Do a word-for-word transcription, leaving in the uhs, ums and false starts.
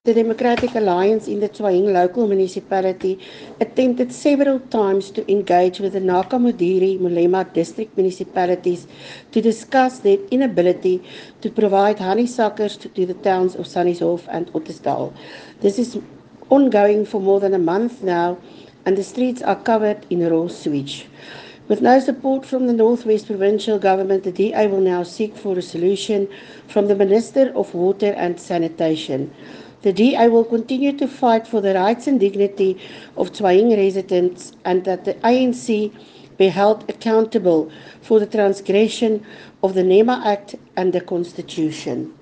The Democratic Alliance in the Tswaing local municipality attempted several times to engage with the Nakamudiri Mulema district municipalities to discuss their inability to provide honeysuckers to, to the towns of Sannieshof and Ottesdal. This is ongoing for more than a month now, and the streets are covered in raw sewage. With no support from the Northwest Provincial Government, the D A will now seek for a solution from the Minister of Water and Sanitation. The D A will continue to fight for the rights and dignity of Tswaing residents and that the A N C be held accountable for the transgression of the NEMA Act and the Constitution.